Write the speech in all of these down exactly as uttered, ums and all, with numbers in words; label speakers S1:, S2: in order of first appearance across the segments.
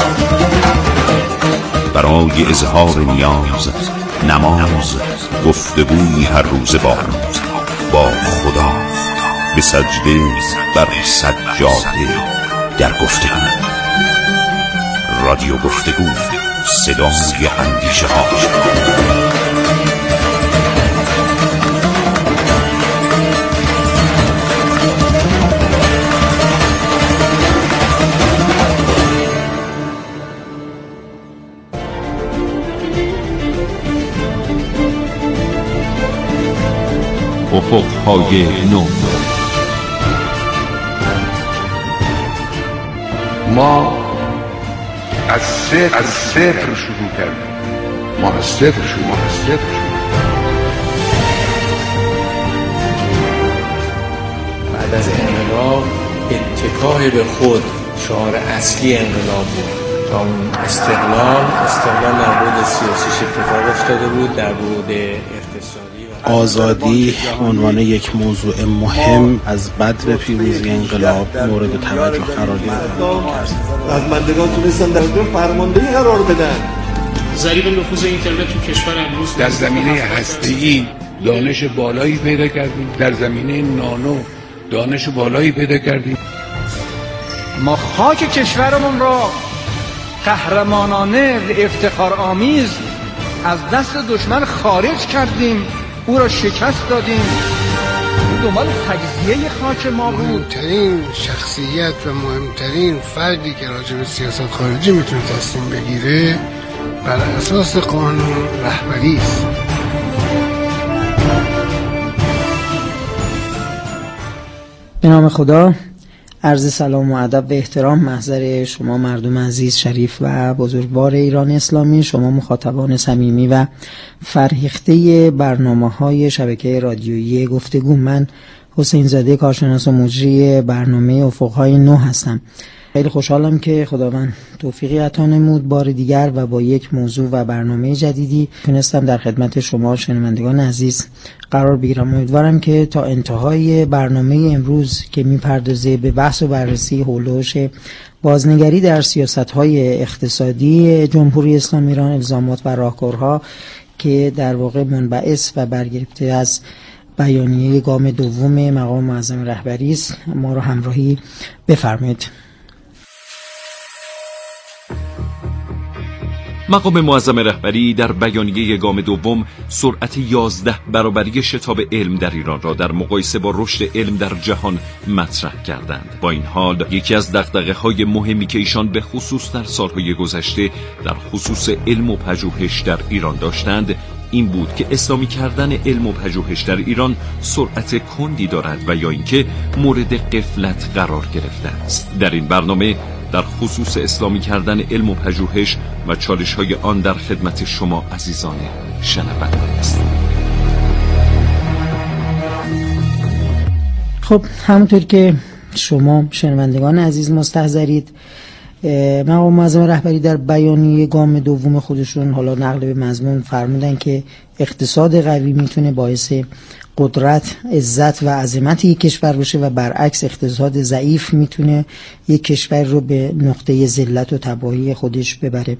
S1: برای اظهار نیاز، نماز، گفتگوی هر روز با با خدا، به سجده بر سجاده در گفتگو. رادیو گفتگو، صدای اندیشه ها. افق‌های نو.
S2: ما از صفر از صفر شروع کردیم. ما از صفر شروع ما از صفر شروع
S3: بعد از انقلاب اتکای به خود شعار اصلی انقلاب بود. تا اون استقلال استقلال در بعد سیاسیش اتفاق افتاده بود، در بعد اقتصادی
S4: آزادی عنوان یک موضوع مهم از بدو پیروزی انقلاب مورد توجه قرار گرفت.
S5: رزمندگان تونستن در دور فرماندهی قرار بدن.
S6: ضریب نفوذ اینترنت تو کشور امروز
S2: در زمینه هسته‌ای دانش بالایی پیدا کردیم، در زمینه نانو دانش بالایی پیدا کردیم.
S7: ما خاک کشورمون را قهرمانانه و افتخارآمیز از دست دشمن خارج کردیم، او را شکست دادیم. دنبال تجزیه خاک ما بود.
S8: مهمترین شخصیت و مهمترین فردی که راجع به سیاست خارجی میتونه تصمیم بگیره بر اساس قانون رهبری است.
S9: به نام خدا، عرض سلام و ادب و احترام محضر شما مردم عزیز، شریف و بزرگوار ایران اسلامی، شما مخاطبان صمیمی و فرهیخته برنامه‌های شبکه رادیویی گفتگو. من حسین زاده، کارشناس و مجری برنامه افق‌های نو هستم. خیلی خوشحالم که خداوند توفیقی عطا نمود بار دیگر و با یک موضوع و برنامه جدیدی تونستم در خدمت شما شنوندگان عزیز قرار بگیرم. امیدوارم که تا انتهای برنامه امروز که میپردازه به بحث و بررسی حولوش بازنگری در سیاست‌های اقتصادی جمهوری اسلامی ایران، الزامات و راهکارها که در واقع منبعث و برگرفته از بیانیه گام دوم مقام معظم رهبری است، ما رو همراهی بفرمایید.
S1: مقام معظم رهبری در بیانیه گام دوم سرعت یازده برابری شتاب علم در ایران را در مقایسه با رشد علم در جهان مطرح کردند. با این حال یکی از دغدغه‌های مهمی که ایشان به خصوص در سالهای گذشته در خصوص علم و پژوهش در ایران داشتند این بود که اسلامی کردن علم و پژوهش در ایران سرعت کندی دارد و یا اینکه مورد غفلت قرار گرفته است. در این برنامه در خصوص اسلامی کردن علم و پژوهش و چالش‌های آن در خدمت شما عزیزان شنونده است.
S9: خب همونطور که شما شنوندگان عزیز مستحضرید، مقام معظم رهبری در بیانیه گام دوم خودشون حالا نقل به مضمون فرمودن که اقتصاد قوی میتونه باعث قدرت، عزت و عظمت یک کشور باشه و برعکس اقتصاد ضعیف میتونه یک کشور رو به نقطه ذلت و تباهی خودش ببره.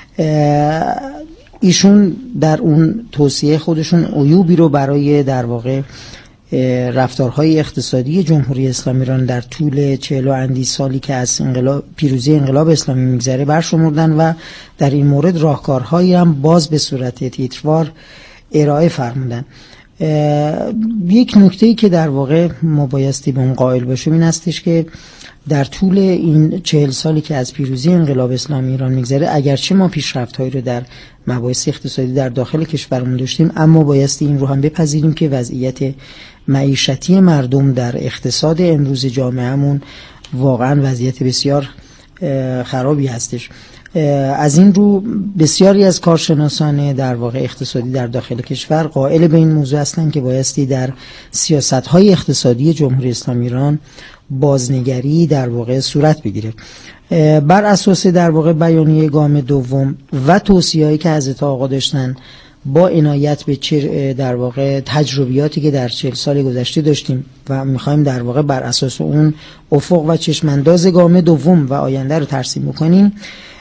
S9: ایشون در اون توصیه خودشون عیوبی رو برای در واقع رفتارهای اقتصادی جمهوری اسلامی ایران در طول چهل و اندی سالی که از انقلاب پیروزی انقلاب اسلامی میگذره برشمردن و در این مورد راهکارهایی هم باز به صورت تیتروار ارائه فرمودن. یک نکته‌ای که در واقع ما بایستی به اون قائل باشیم این هستش که در طول این چهل سالی که از پیروزی انقلاب اسلامی ایران میگذره، اگرچه ما پیشرفت‌هایی رو در مباحث اقتصادی در داخل کشورمون داشتیم، اما بایستی این رو هم بپذیریم که وضعیت معیشتی مردم در اقتصاد امروز جامعهمون واقعا وضعیت بسیار خرابی هستش. از این رو بسیاری از کارشناسان در واقع اقتصادی در داخل کشور قائل به این موضوع هستند که بایستی در سیاست‌های اقتصادی جمهوری اسلامی ایران بازنگری در واقع صورت بگیره. بر اساس در واقع بیانیه گام دوم و توصیه‌هایی که حضرت آقا داشتن، با عنایت به چه در واقع تجربیاتی که در چهل سال گذشته داشتیم و می‌خوایم در واقع بر اساس اون افق و چشمانداز گام دوم و آینده رو ترسیم بکنیم،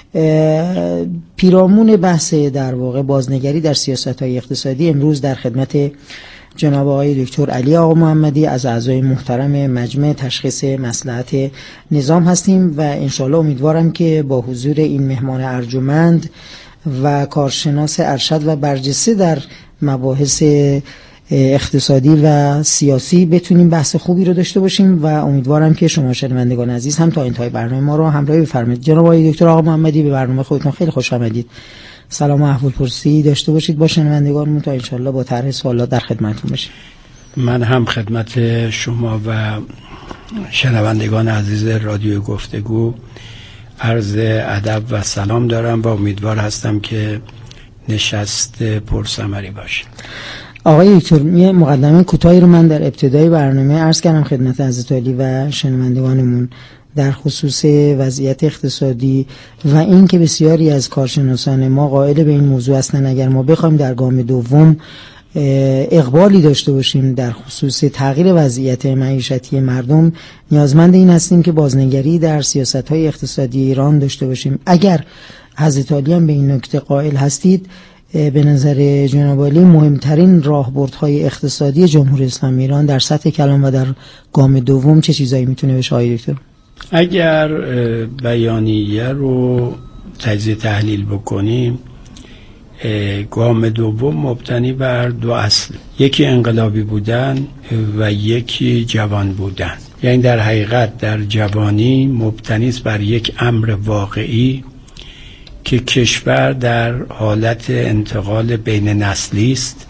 S9: پیرامون بحث در واقع بازنگری در سیاست‌های اقتصادی، امروز در خدمت جناب آقای دکتر علی آقا محمدی از اعضای محترم مجمع تشخیص مصلحت نظام هستیم و انشالله امیدوارم که با حضور این مهمان ارجمند و کارشناس ارشد و برجسته در مباحث اقتصادی و سیاسی بتونیم بحث خوبی رو داشته باشیم و امیدوارم که شما شنوندگان عزیز هم تا انتهای برنامه ما رو همراهی بفرمایید. جناب آقای دکتر آقا محمدی، به برنامه خودتون خیلی خوش آمدید. سلام و احوالپرسی داشته باشید با شنوندگانمون تا انشالله با طرح سوالات در خدمتتون باشیم.
S10: من هم خدمت شما و شنوندگان عزیز رادیو گفتگو عرض ادب و سلام دارم و امیدوار هستم که نشست پرثمری باشه.
S9: آقای دکتر، یه مقدمه کوتاهی رو من در ابتدای برنامه عرض کردم خدمت حضرت عالی و شنوندگانمون در خصوص وضعیت اقتصادی و این که بسیاری از کارشناسان ما قائل به این موضوع هستند اگر ما بخوایم در گام دوم اقبالی داشته باشیم در خصوص تغییر وضعیت معیشتی مردم، نیازمند این هستیم که بازنگری در سیاست‌های اقتصادی ایران داشته باشیم. اگر حضرت عالی هم به این نکته قائل هستید، به نظر جناب عالی مهمترین راهبردهای اقتصادی جمهوری اسلامی ایران در سطح کلان و در گام دوم چه چیزایی میتونه بشه آقای دکتر؟
S10: اگر بیانیه رو تجزیه تحلیل بکنیم، گام دوم مبتنی بر دو اصل، یکی انقلابی بودن و یکی جوان بودن. یعنی در حقیقت در جوانی مبتنی است بر یک امر واقعی که کشور در حالت انتقال بین نسلی است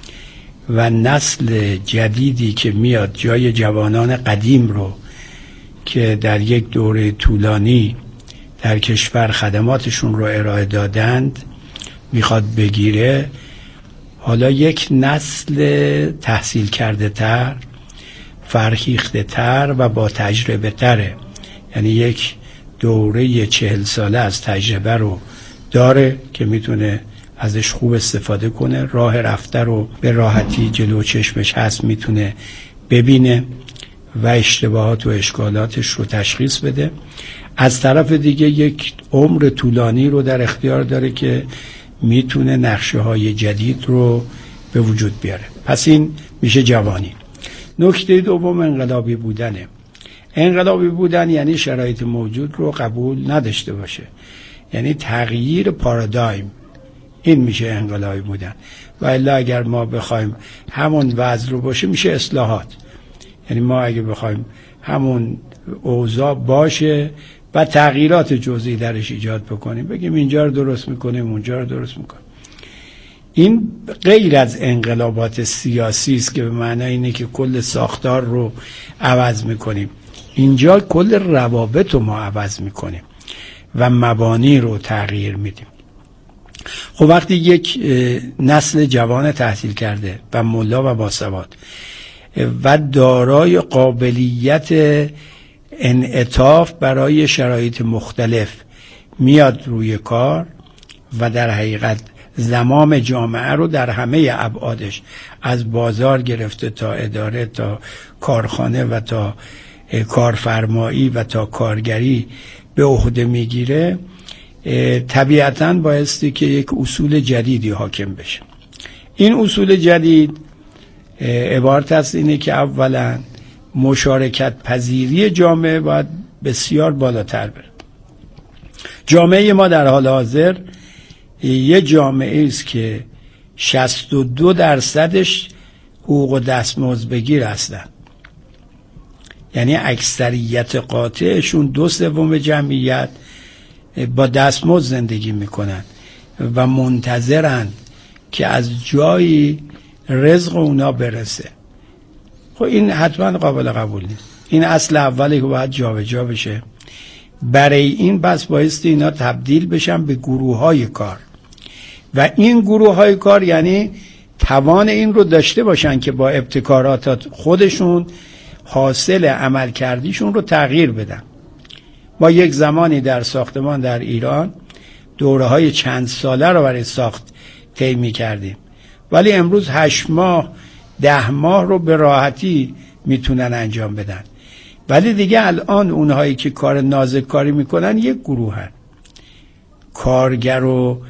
S10: و نسل جدیدی که میاد جای جوانان قدیم رو که در یک دوره طولانی در کشور خدماتشون رو ارائه دادند میخواد بگیره. حالا یک نسل تحصیل کرده تر، فرهیخته تر و با تجربه تره، یعنی یک دوره چهل ساله از تجربه رو داره که میتونه ازش خوب استفاده کنه، راه رفته رو به راحتی جلو چشمش هست میتونه ببینه و اشتباهات و اشکالاتش رو تشخیص بده. از طرف دیگه یک عمر طولانی رو در اختیار داره که میتونه نقشه های جدید رو به وجود بیاره. پس این میشه جوانی. نکته دوم انقلابی بودنه. انقلابی بودن یعنی شرایط موجود رو قبول نداشته باشه، یعنی تغییر پارادایم، این میشه انقلابی بودن. و الا اگر ما بخوایم همون وضع رو باشه میشه اصلاحات. یعنی ما اگه بخوایم همون اوضاع باشه و تغییرات جزئی درش ایجاد بکنیم، بگیم اینجا رو درست میکنیم اونجا رو درست میکنیم، این غیر از انقلابات سیاسی است که به معنای اینه که کل ساختار رو عوض میکنیم. اینجا کل روابط رو ما عوض میکنیم و مبانی رو تغییر میدیم. خب وقتی یک نسل جوان تحصیل کرده و ملا و باسواد و دارای قابلیت انعطاف برای شرایط مختلف میاد روی کار و در حقیقت زمام جامعه رو در همه ابعادش، از بازار گرفته تا اداره تا کارخانه و تا کارفرمایی و تا کارگری به عهده میگیره، طبیعتاً بایستی که یک اصول جدیدی حاکم بشه. این اصول جدید عبارت است اینه که اولا مشارکت پذیری جامعه باید بسیار بالاتر بره. جامعه ما در حال حاضر یه جامعه است که شصت و دو درصدش حقوق و دستمزد بگیر هستن، یعنی اکثریت قاطعشون دو سوم جمعیت با دستمزد زندگی میکنن و منتظرن که از جایی رزق اونا برسه. خب این حتما قابل قبول نیست. این اصل اولی که باید جا جا بشه. برای این بس بایستی اینا تبدیل بشن به گروه های کار و این گروه های کار یعنی توان این رو داشته باشن که با ابتکارات خودشون حاصل عمل کردیشون رو تغییر بدن. ما یک زمانی در ساختمان در ایران دوره های چند ساله رو برای ساخت طی می‌کردیم، ولی امروز هشت ماه ده ماه رو به راحتی میتونن انجام بدن. ولی دیگه الان اونهایی که کار نازک کاری میکنن یک گروه هن کارگر و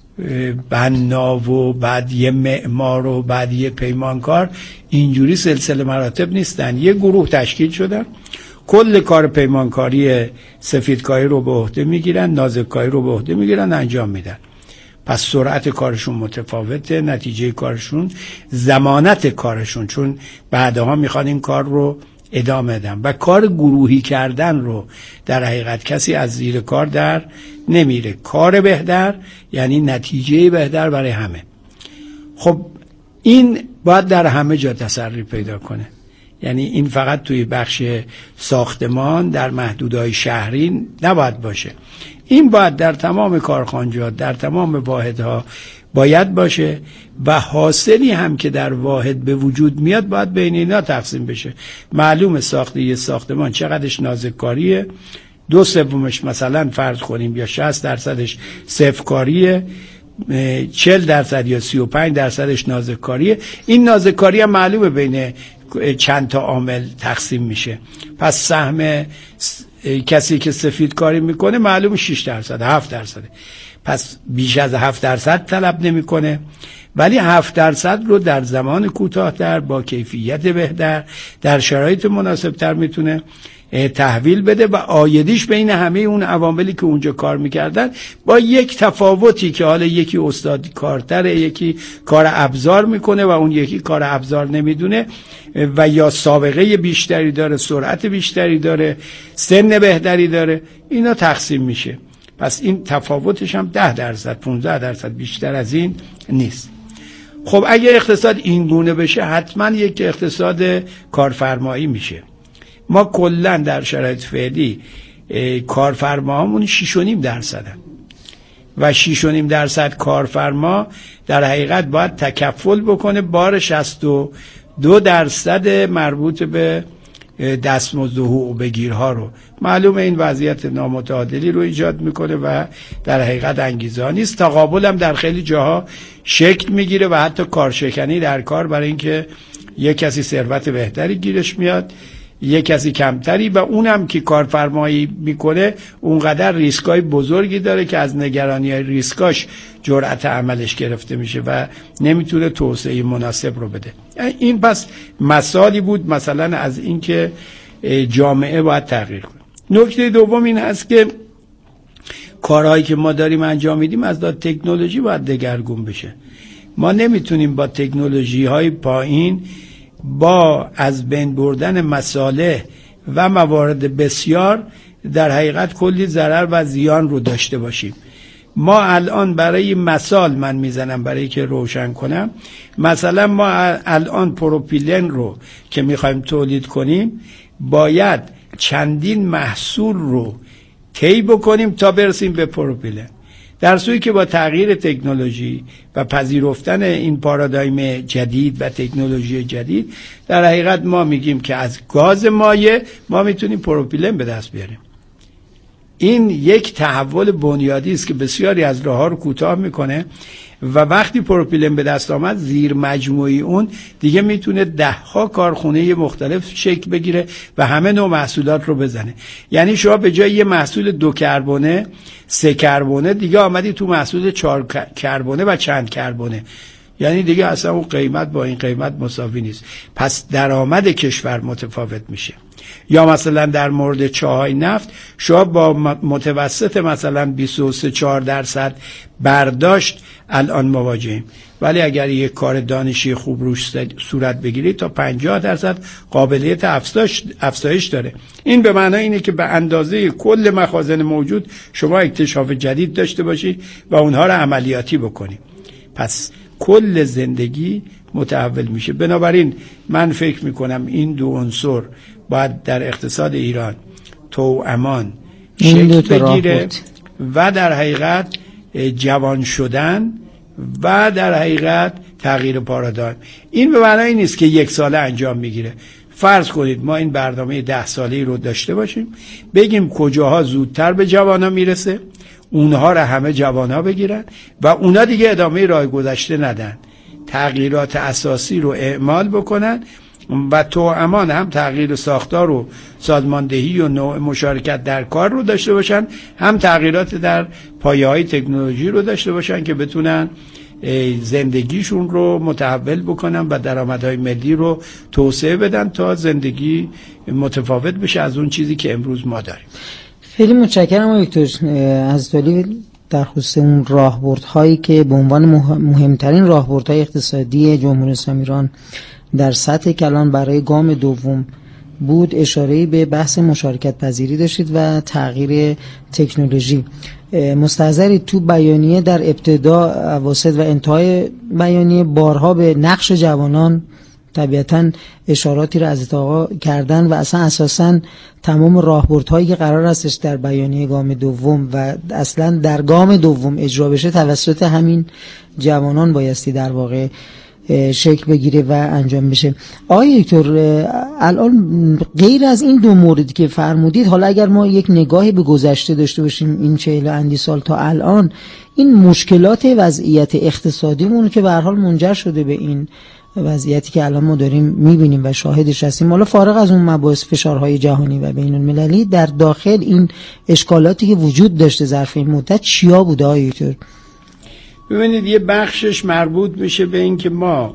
S10: بنا و بعد یه معمار و بعد یه پیمانکار، اینجوری سلسله مراتب نیستن. یه گروه تشکیل شدن، کل کار پیمانکاری سفیدکاری رو به عهده میگیرن، نازککاری رو به عهده میگیرن، انجام میدن. پس سرعت کارشون متفاوته، نتیجه کارشون، ضمانت کارشون، چون بعدها میخوان این کار رو ادامه بدن. و کار گروهی کردن رو در حقیقت کسی از زیر کار در نمیره. کار بهتر یعنی نتیجه بهتر برای همه. خب این باید در همه جا تسری پیدا کنه. یعنی این فقط توی بخش ساختمان در محدودهای شهری نباید باشه، این باید در تمام کارخانجات، در تمام واحدها باید باشه و حاصلی هم که در واحد به وجود میاد باید بین اینا تقسیم بشه. معلومه ساخته یه ساختمان چقدرش نازککاریه، دو سومش مثلا فرض کنیم یا شصت درصدش صفرکاریه، چهل درصد یا سی و پنج درصدش نازککاریه. این نازککاری هم معلومه بین چند تا عامل تقسیم میشه. پس سهم کسی که سفید کاری میکنه معلومه شش درصد، هفت درصد. پس بیش از هفت درصد طلب نمیکنه، ولی هفت درصد رو در زمان کوتاه‌تر با کیفیت بهتر در شرایط مناسبتر میتونه تحویل بده و آیدیش بین همه اون عواملی که اونجا کار میکردن با یک تفاوتی که حالا یکی استاد کارتره، یکی کار ابزار میکنه و اون یکی کار ابزار نمیدونه و یا سابقه بیشتری داره، سرعت بیشتری داره، سن بهتری داره، اینا تقسیم میشه. پس این تفاوتش هم ده درصد پانزده درصد بیشتر از این نیست. خب اگه اقتصاد این گونه بشه حتما یک اقتصاد کارفرمایی میشه. ما کلا در شرایط فعلی کارفرماهامون شش و نیم درصدن و شش و نیم درصد کارفرما در حقیقت باید تکفل بکنه بار شصت و دو درصد مربوط به دستمزد و حقوق بگیرها رو. معلومه این وضعیت نامتعادلی رو ایجاد میکنه و در حقیقت انگیزه ها نیست. تقابل هم در خیلی جاها شکل میگیره و حتی کارشکنی در کار، برای اینکه یک کسی ثروت بهتری گیرش میاد، یک کسی کمتری، و اونم که کارفرمایی میکنه اونقدر ریسکای بزرگی داره که از نگرانی های ریسکاش جرأت عملش گرفته میشه و نمیتونه توسعه مناسب رو بده. این پس مثالی بود مثلا از اینکه جامعه باید تغییر کنه. نکته دوم این هست که کارهایی که ما داریم انجام میدیم از داد تکنولوژی باید دگرگون بشه. ما نمیتونیم با تکنولوژی های پایین با از بین بردن مصالح و موارد بسیار در حقیقت کلی ضرر و زیان رو داشته باشیم. ما الان برای مثال من میزنم برای که روشن کنم، مثلا ما الان پروپیلن رو که میخوایم تولید کنیم باید چندین محصول رو طی بکنیم تا برسیم به پروپیلن، در صورتی که با تغییر تکنولوژی و پذیرفتن این پارادایم جدید و تکنولوژی جدید در حقیقت ما میگیم که از گاز مایع ما میتونیم پروپیلن به دست بیاریم. این یک تحول بنیادی است که بسیاری از راه‌ها رو کوتاه میکنه و وقتی پروپیلن به دست آمد زیر مجموعی اون دیگه میتونه ده ها کارخونه مختلف شکل بگیره و همه نوع محصولات رو بزنه. یعنی شما به جای یه محصول دو کربونه، سه کربونه، دیگه آمدی تو محصول چهار کربونه و چند کربونه، یعنی دیگه اصلا اون قیمت با این قیمت مساوی نیست. پس درآمد کشور متفاوت میشه. یا مثلا در مورد چاهای نفت شما با متوسط مثلا بیست و سه چهار درصد برداشت الان مواجهیم، ولی اگر یک کار دانشی خوب روش صورت بگیرید تا پنجاه درصد قابلیت افزایش داره. این به معنای اینه که به اندازه کل مخازن موجود شما اکتشاف جدید داشته باشید و اونها رو عملیاتی بکنید. پس کل زندگی متحول میشه. بنابراین من فکر میکنم این دو عنصر باید در اقتصاد ایران توامان شکل بگیره و در حقیقت جوان شدن و در حقیقت تغییر پارادایم. این به معنی نیست که یک ساله انجام میگیره. فرض کنید ما این برنامه ده ساله‌ای رو داشته باشیم، بگیم کجاها زودتر به جوانا میرسه، اونها رو همه جوانا بگیرن و اونا دیگه ادامه راه گذشته ندن، تغییرات اساسی رو اعمال بکنن و توامان هم تغییر ساختار و سازماندهی و نوع مشارکت در کار رو داشته باشن، هم تغییرات در پایه‌های تکنولوژی رو داشته باشن که بتونن زندگیشون رو متحول بکنن و درآمدهای ملی رو توسعه بدن تا زندگی متفاوت بشه از اون چیزی که امروز ما داریم.
S9: خیلی متشکرم دکتر عزیزالی در خصوص اون راهبردهایی که به عنوان مهمترین راهبردهای اقتصادی جمهوری اسلامی ایران در سطح کلان برای گام دوم بود اشاره‌ای به بحث مشارکت پذیری داشتید و تغییر تکنولوژی. مستحضری تو بیانیه در ابتدا، اواسط و انتهای بیانیه بارها به نقش جوانان طبیعتاً اشاراتی را از آقا کردن و اصلا اساساً تمام راهبردهایی که قرار هستش در بیانیه گام دوم و اصلا در گام دوم اجرا بشه توسط همین جوانان بایستی در واقع شکل بگیره و انجام بشه. آقای دکتر، الان غیر از این دو موردی که فرمودید، حالا اگر ما یک نگاهی به گذشته داشته باشیم این چهل اندی سال تا الان، این مشکلات وضعیت اقتصادیمون که به هر حال منجر شده به این وضعیتی که الان ما داریم میبینیم و شاهدش هستیم، حالا فارغ از اون مباحث فشارهای جهانی و بین المللی، در داخل این اشکالاتی که وجود داشته ظرف این مدت چیا بوده آقای دکتر؟
S10: ببینید، یه بخشش مربوط میشه به این که ما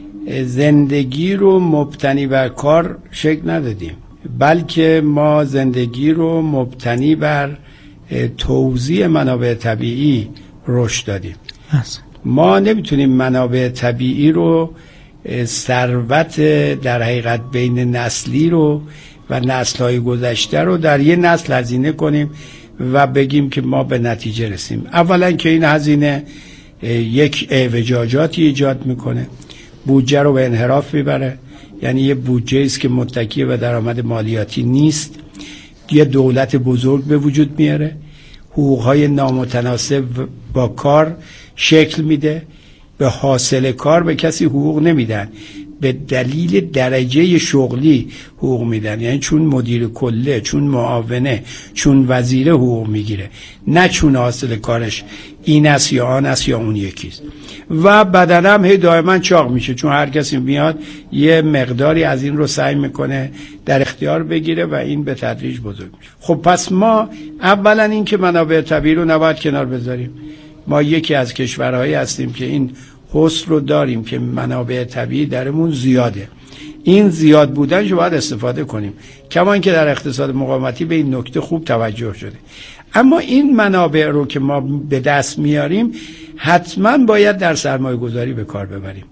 S10: زندگی رو مبتنی بر کار شکل ندادیم، بلکه ما زندگی رو مبتنی بر توزیع منابع طبیعی رشد دادیم. ما نمیتونیم منابع طبیعی رو، ثروت در حقیقت بین نسلی رو و نسل‌های گذشته رو در یه نسل هزینه کنیم و بگیم که ما به نتیجه رسیم. اولا که این هزینه یک اعوجاجاتی ایجاد میکنه، بودجه رو به انحراف میبره، یعنی یه بودجه است که متکی به درآمد مالیاتی نیست، یه دولت بزرگ به وجود میاره، حقوقهای نامتناسب با کار شکل میده، به حاصل کار به کسی حقوق نمیدن، به دلیل درجه شغلی حقوق میدن، یعنی چون مدیر کله، چون معاونه، چون وزیره حقوق میگیره، نه چون حاصل کارش این است یا آن است یا اون یکیست. و بدن هم هی دائما چاق میشه، چون هر کسی میاد یه مقداری از این رو سعی میکنه در اختیار بگیره و این به تدریج بزرگ میشه. خب پس ما اولا این که منابع طبیعی رو نباید کنار بذاریم. ما یکی از کشورهایی هستیم که این حسن رو داریم که منابع طبیعی درمون زیاده. این زیاد بودنش رو باید استفاده کنیم، کما اینکه در اقتصاد مقاومتی به این نکته خوب توجه شده. اما این منابع رو که ما به دست میاریم حتما باید در سرمایه گذاری به کار ببریم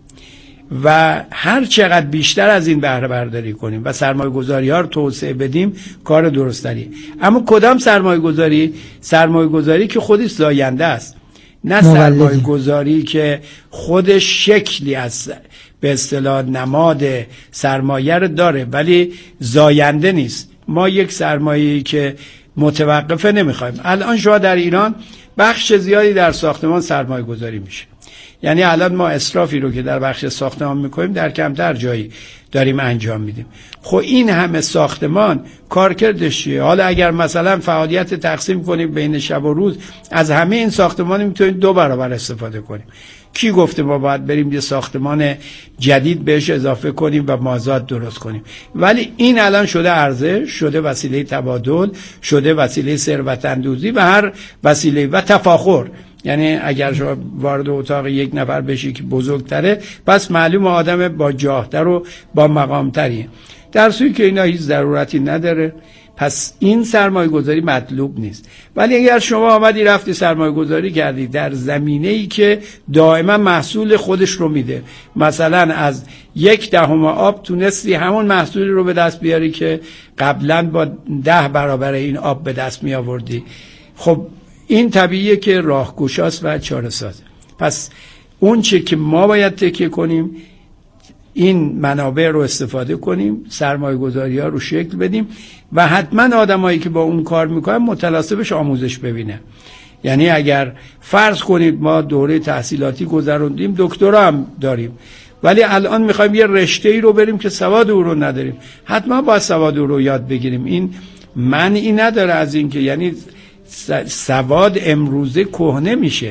S10: و هر چقدر بیشتر از این بهره برداری کنیم و سرمایه گذاری ها رو توسعه بدیم کار درستری. اما کدام سرمایه گذاری؟ سرمایه گذاری که خودش زاینده است، نه سرمایه گذاری که خودش شکلی از به اصطلاح نماد سرمایه رو داره ولی زاینده نیست. ما یک سرمایه‌ای که متوقفه نمیخوایم. الان شما در ایران بخش زیادی در ساختمان سرمایه گذاری میشه، یعنی الان ما اسرافی رو که در بخش ساختمان میکنیم در کمتر جایی داریم انجام میدیم. خب این همه ساختمان کارکردش چیه؟ حالا اگر مثلا فعالیت تقسیم کنیم بین شب و روز، از همه این ساختمان میتونیم دو برابر استفاده کنیم. کی گفته ما باید بریم یه ساختمان جدید بهش اضافه کنیم و مازاد درست کنیم؟ ولی این الان شده عرضه، شده وسیله تبادل، شده وسیله ثروت اندوزی و هر وسیله و تفاخر. یعنی اگر شما وارد اتاق یک نفر بشی که بزرگتره، پس معلوم آدم با جاهتر و با مقامتریه، در صورتی که اینا هیچ ضرورتی نداره. پس این سرمایه گذاری مطلوب نیست. ولی اگر شما آمدی رفتی سرمایه گذاری کردی در زمینه‌ای که دائما محصول خودش رو میده، مثلا از یک دهم آب تونستی همون محصولی رو به دست بیاری که قبلا با ده برابر این آب به دست می آوردی، خب این طبیعیه که راهگشاست و چاره سازه. پس اون چه که ما باید تکیه کنیم این منابع رو استفاده کنیم، سرمایه گذاری ها رو شکل بدیم و حتما آدمایی که با اون کار میکنن متناسبش آموزش ببینه. یعنی اگر فرض کنید ما دوره تحصیلاتی گذروندیم، دکترا هم داریم، ولی الان میخوایم یه رشته‌ای رو بریم که سواد او رو نداریم، حتما باید سواد او رو یاد بگیریم. این معنی نداره از این که یعنی سواد امروزه کهنه میشه،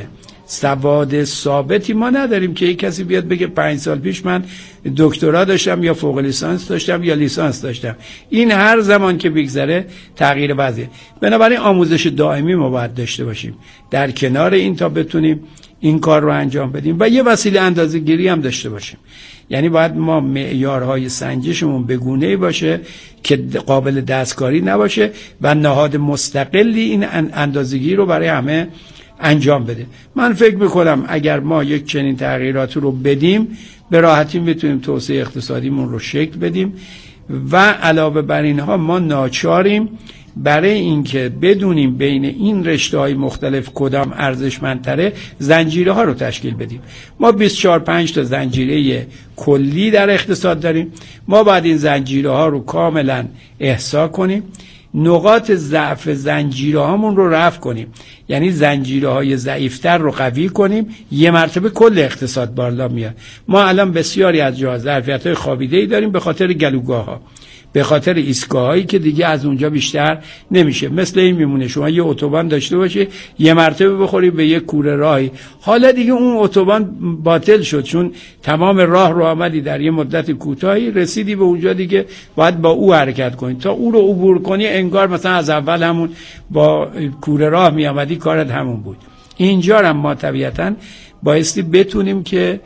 S10: سواد ثابتی ما نداریم که یک کسی بیاد بگه پنج سال پیش من دکترا داشتم یا فوق لیسانس داشتم یا لیسانس داشتم. این هر زمان که بگذره تغییر وضعه. بنابراین آموزش دائمی ما باید داشته باشیم در کنار این تا بتونیم این کار رو انجام بدیم و یه وسیله اندازه‌گیری هم داشته باشیم. یعنی باید ما معیارهای سنجشمون به گونه‌ای باشه که قابل دستکاری نباشه و نهاد مستقلی این اندازه‌گیری رو برای همه انجام بده. من فکر میکنم اگر ما یک چنین تغییرات رو بدیم به راحتی میتونیم توسعه اقتصادیمون رو شکل بدیم و علاوه بر اینها ما ناچاریم برای اینکه بدونیم بین این رشته‌های مختلف کدام ارزشمندتره زنجیره ها رو تشکیل بدیم. ما بیست و چهار پنج تا زنجیره کلی در اقتصاد داریم. ما باید این زنجیره ها رو کاملا احصا کنیم، نقاط ضعف زنجیره هامون رو رفع کنیم، یعنی زنجیره های ضعیفتر رو قوی کنیم، یه مرتبه کل اقتصاد بالا میاد. ما الان بسیاری از جاها ظرفیت های خوابیده‌ای داریم به خاطر گلوگاه ها، به خاطر ایستگاه هایی که دیگه از اونجا بیشتر نمیشه. مثل این میمونه شما یه اتوبان داشته باشه یه مرتبه بخوری به یه کوره راهی، حالا دیگه اون اتوبان باطل شد چون تمام راه رو آمدی در یه مدت کوتاهی رسیدی به اونجا، دیگه باید با او حرکت کنی. تا او رو عبور کنی انگار مثلا از اول همون با کوره راه می آمدی کارت همون بود. اینجا هم ما طبیعتاً بایستی بتونیم که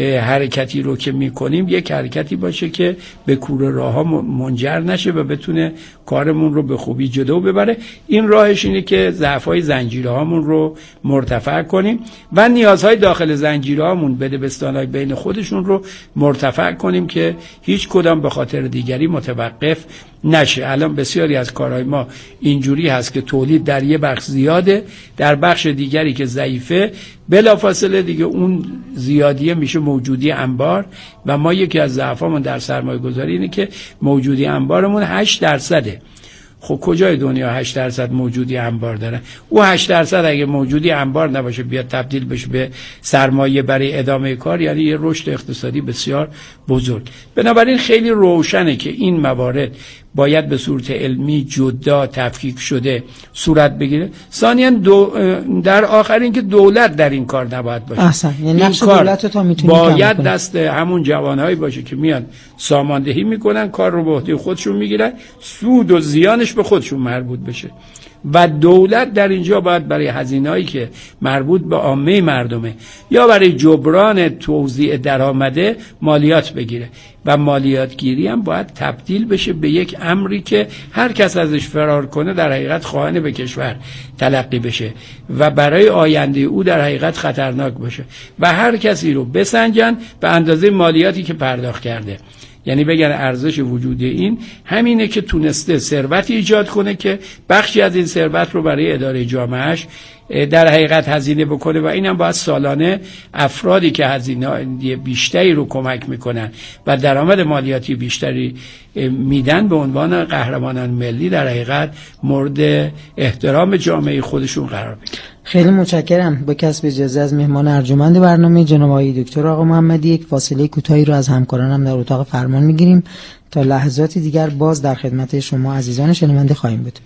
S10: حرکتی رو که میکنیم یک حرکتی باشه که به کوره راه ها منجر نشه و بتونه کارمون رو به خوبی جلو ببره. این راهش اینه که ضعف‌های زنجیره هامون رو مرتفع کنیم و نیازهای داخل زنجیره هامون بدبستان‌های بین خودشون رو مرتفع کنیم که هیچ کدام به خاطر دیگری متوقف نشه. الان بسیاری از کارهای ما اینجوری هست که تولید در یه بخش زیاده، در بخش دیگری که ضعیفه بلافاصله دیگه اون زیادیه میشه موجودی انبار و ما یکی از ضعفامون در سرمایه گذاری اینه که موجودی انبارمون هشت درصده. خب کجای دنیا هشت درصد موجودی انبار داره؟ او هشت درصد اگه موجودی انبار نباشه بیاد تبدیل بشه به سرمایه برای ادامه کار، یعنی یه رشد اقتصادی بسیار بزرگ. بنابراین خیلی روشنه که این موارد باید به صورت علمی جدا تفکیک شده صورت بگیره. ثانیاً دو در آخر این که دولت در این کار نباید باشه.
S9: احسن. یعنی نقش دولت رو تا میتونه
S10: باید دست همون جوانهایی باشه که میان ساماندهی میکنن، کار رو به عهده خودشون میگیرن، سود و زیانش به خودشون مربوط بشه و دولت در اینجا باید برای هزینه‌ای که مربوط به عامه مردمه یا برای جبران توزیع درآمده مالیات بگیره و مالیات گیری هم باید تبدیل بشه به یک امری که هر کس ازش فرار کنه در حقیقت خائن به کشور تلقی بشه و برای آینده او در حقیقت خطرناک باشه و هر کسی رو بسنجن به اندازه مالیاتی که پرداخت کرده. یعنی بگن ارزش وجود این همینه که تونسته ثروتی ایجاد کنه که بخشی از این ثروت رو برای اداره جامعهش در حقیقت هزینه بکنه و اینم باید سالانه افرادی که هزینه بیشتری رو کمک میکنن و درآمد مالیاتی بیشتری میدن به عنوان قهرمانان ملی در حقیقت مورد احترام جامعه خودشون قرار بگیرن.
S9: خیلی متشکرم. با کسب اجازه از مهمان ارجمند برنامه جناب آقای دکتر آقا محمدی یک فاصله کوتاهی رو از همکارانم در اتاق فرمان میگیریم تا لحظات دیگر باز در خدمت شما عزیزان شنونده خواهیم بود.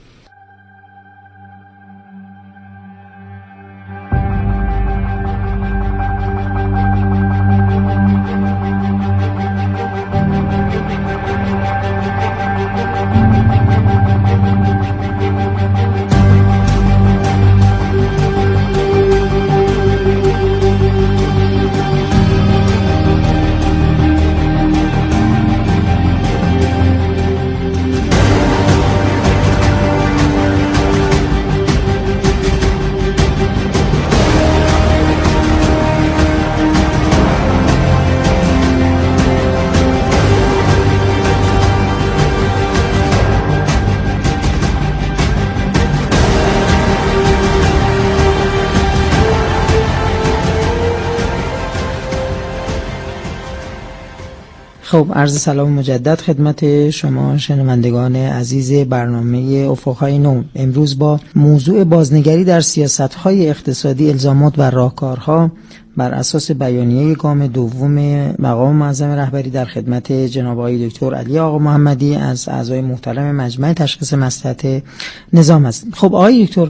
S9: خب عرض سلام مجدد خدمت شما شنوندگان عزیز برنامه افقهای نو. امروز با موضوع بازنگری در سیاست‌های اقتصادی، الزامات و راهکارها بر اساس بیانیه گام دوم مقام معظم رهبری در خدمت جناب آقای دکتر علی آقا محمدی از اعضای محترم مجمع تشخیص مصلحت نظام است. خب آقای دکتر،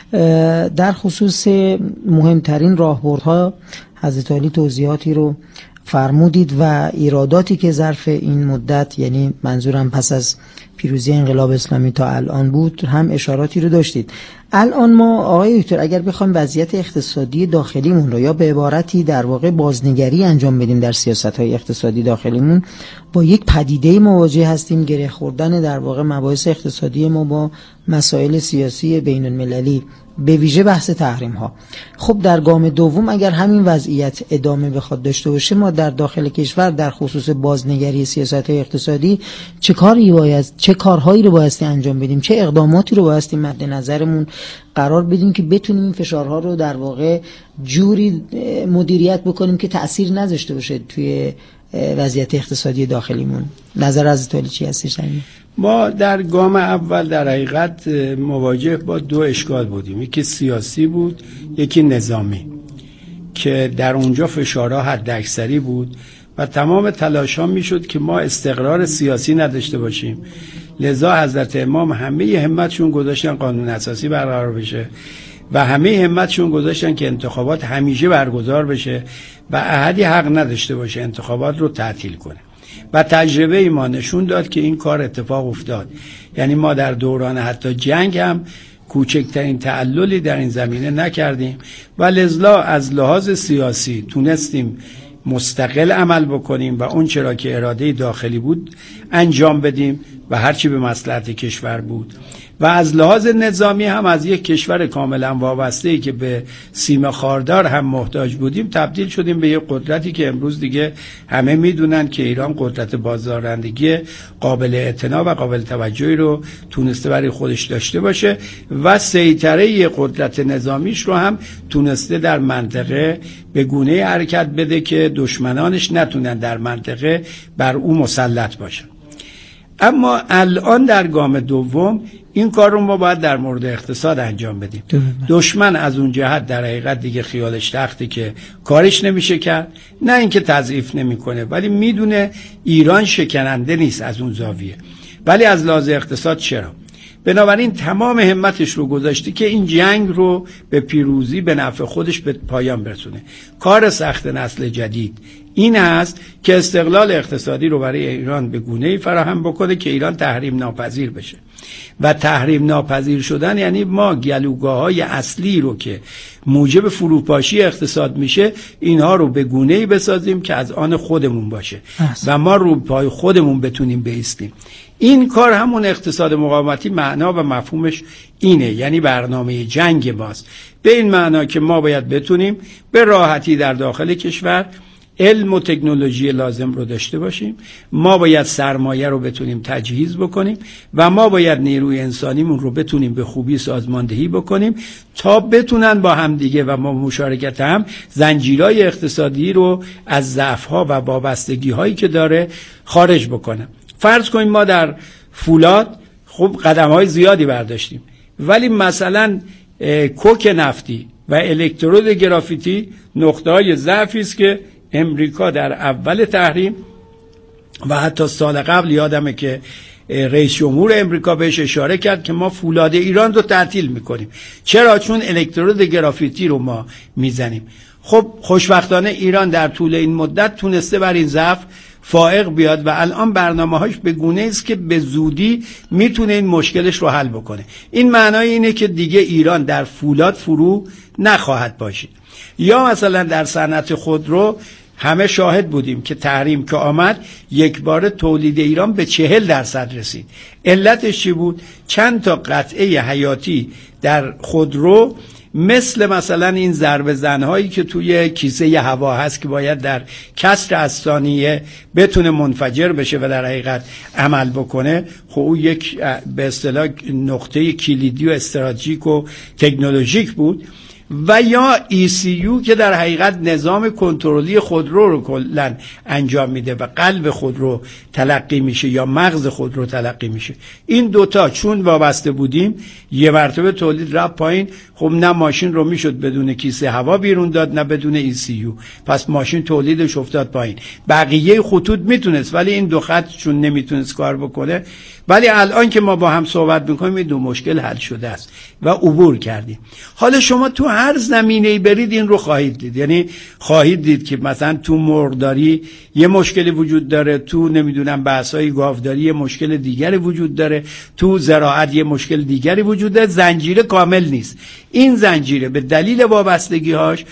S9: در خصوص مهمترین راهبردها حضرت علی توضیحاتی رو فرمودید و ایراداتی که ظرف این مدت، یعنی منظورم پس از پیروزی انقلاب اسلامی تا الان بود، هم اشاراتی رو داشتید. الان ما آقای دکتر اگر بخوایم وضعیت اقتصادی داخلیمون رو یا به عبارتی در واقع بازنگری انجام بدیم در سیاست‌های اقتصادی داخلیمون، با یک پدیده مواجه هستیم، گره خوردن در واقع مباحث اقتصادی ما با مسائل سیاسی بین المللی، به ویژه بحث تحریم ها. خب در گام دوم اگر همین وضعیت ادامه بخواد داشته باشه، ما در داخل کشور در خصوص بازنگری سیاست اقتصادی چه کاری باید چه کارهایی رو بایستی انجام بدیم، چه اقداماتی رو بایستی مد نظرمون قرار بدیم که بتونیم این فشارها رو در واقع جوری مدیریت بکنیم که تأثیر نذاشته باشه توی وضعیت اقتصادی داخلیمون. نظر از تولی چی هستش؟
S10: ما در گام اول در حقیقت مواجه با دو اشکال بودیم، یکی سیاسی بود، یکی نظامی، که در اونجا فشارها حد اکثری بود و تمام تلاش ها می شد که ما استقرار سیاسی نداشته باشیم. لذا حضرت امام همه همتشون گذاشتن قانون اساسی برقرار بشه و همه همتشون گذاشتن که انتخابات همیشه برگزار بشه و احدی حق نداشته باشه انتخابات رو تعطیل کنه. و تجربه ما نشون داد که این کار اتفاق افتاد. یعنی ما در دوران حتی جنگ هم کوچکترین تعللی در این زمینه نکردیم و لذا از لحاظ سیاسی تونستیم مستقل عمل بکنیم و اون چرا که اراده داخلی بود انجام بدیم و هرچی به مصلحت کشور بود. و از لحاظ نظامی هم از یک کشور کاملا وابسته‌ای که به سیم خاردار هم محتاج بودیم تبدیل شدیم به یک قدرتی که امروز دیگه همه میدونن که ایران قدرت بازدارندگی قابل اعتنا و قابل توجهی رو تونسته برای خودش داشته باشه و سیطره قدرت نظامیش رو هم تونسته در منطقه به گونه حرکت بده که دشمنانش نتونن در منطقه بر او مسلط باشن. اما الان در گام دوم این کار رو ما باید در مورد اقتصاد انجام بدیم. دشمن از اون جهت در حقیقت دیگه خیالش تخته که کارش نمیشه کرد، نه اینکه تضعیف نمیکنه، ولی میدونه ایران شکننده نیست از اون زاویه. ولی از لحاظ اقتصاد چرا؟ بنابراین تمام همتش رو گذاشته که این جنگ رو به پیروزی به نفع خودش به پایان برسونه. کار سخت نسل جدید این است که استقلال اقتصادی رو برای ایران به گونه‌ای فراهم بکنه که ایران تحریم ناپذیر بشه. و تحریم ناپذیر شدن یعنی ما گلوگاه‌های اصلی رو که موجب فروپاشی اقتصاد میشه اینها رو به گونه‌ای بسازیم که از آن خودمون باشه و ما رو پای خودمون بتونیم بایستیم. این کار همون اقتصاد مقاومتی معنا و مفهومش اینه، یعنی برنامه جنگ ماست، به این معنا که ما باید بتونیم به راحتی در داخل کشور علم و تکنولوژی لازم رو داشته باشیم، ما باید سرمایه رو بتونیم تجهیز بکنیم و ما باید نیروی انسانیمون رو بتونیم به خوبی سازماندهی بکنیم تا بتونن با هم دیگه و ما مشارکت هم زنجیرهای اقتصادی رو از ضعف‌ها و وابستگی‌هایی که داره خارج بکنن. فرض کنیم ما در فولاد خب قدم‌های زیادی برداشتیم، ولی مثلا کوک نفتی و الکترود گرافیتی نقطه‌های ضعفی است که امریکا در اول تحریم و حتی سال قبل یادمه که رئیس جمهور امریکا بهش اشاره کرد که ما فولاد ایران رو تعطیل میکنیم. چرا؟ چون الکترود گرافیتی رو ما میزنیم. خب خوشبختانه ایران در طول این مدت تونسته بر این ضعف فائق بیاد و الان برنامه‌هاش به گونه‌ای است که به زودی میتونه این مشکلش رو حل بکنه. این معنای اینه که دیگه ایران در فولاد فرو نخواهد باشید. یا مثلا در صنعت خودرو همه شاهد بودیم که تحریم که آمد یک بار تولید ایران به چهل درصد رسید. علتش چی بود؟ چند تا قطعه حیاتی در خودرو مثل مثلا این ضربه زنهایی که توی کیسه هوا هست که باید در کسر از ثانیه بتونه منفجر بشه و در حقیقت عمل بکنه، خب او یک به اصطلاح نقطه کلیدی و استراتژیک و تکنولوژیک بود و یا ای سی یو که در حقیقت نظام کنترلی خودرو رو کلا انجام میده و قلب خودرو تلقی میشه یا مغز خودرو تلقی میشه. این دوتا چون وابسته بودیم یه مرتبه تولید رفت پایین. خب نه ماشین رو میشد بدون کیسه هوا بیرون داد نه بدون ای سی یو، پس ماشین تولیدش افتاد پایین. بقیه خطوط میتونست ولی این دو خط چون نمیتونست کار بکنه. ولی الان که ما با هم صحبت میکنیم این دو مشکل حل شده است و عبور کردیم. حالا شما تو هر زمینه‌ای برید این رو خواهید دید، یعنی خواهید دید که مثلا تو مرغداری یه مشکلی وجود داره، تو نمیدونم بحث‌های گاوداری یه مشکل دیگری وجود داره، تو زراعت یه مشکل دیگری وجود داره. زنجیره کامل نیست. این زنجیره به دلیل وابستگی‌هاش